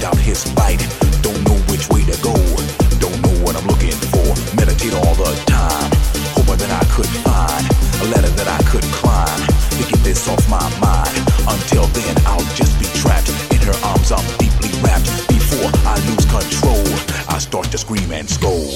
out his fight. Don't know which way to go, don't know what I'm looking for. Meditate all the time, hoping that I could find a ladder that I could climb to get this off my mind. Until then, I'll just be trapped in her arms. I'm deeply wrapped. Before I lose control, I start to scream and scold.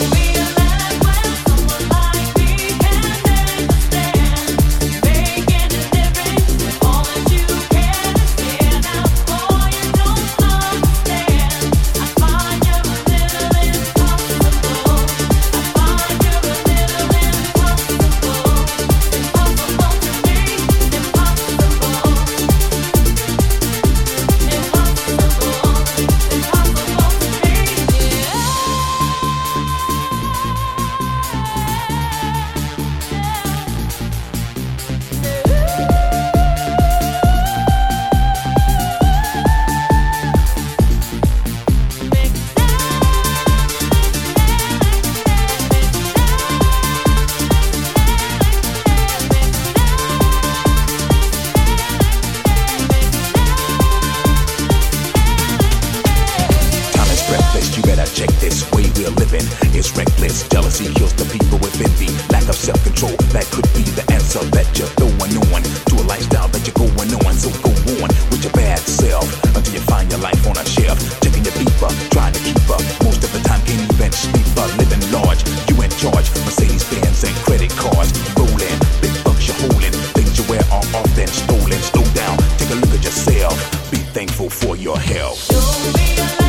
You better check this way we're living. It's reckless. Jealousy kills the people with envy. Lack of self-control, that could be the answer that you're throwing on to a lifestyle that you're going on. So go on with your bad self until you find your life on a shelf. Checking your beeper, trying to keep up. Most of the time can't even sleep, but living large. You in charge. Mercedes-Benz and credit cards rolling. Big bucks you're holding. Things you wear are often stolen. Slow down, take a look at yourself. Be thankful for your health.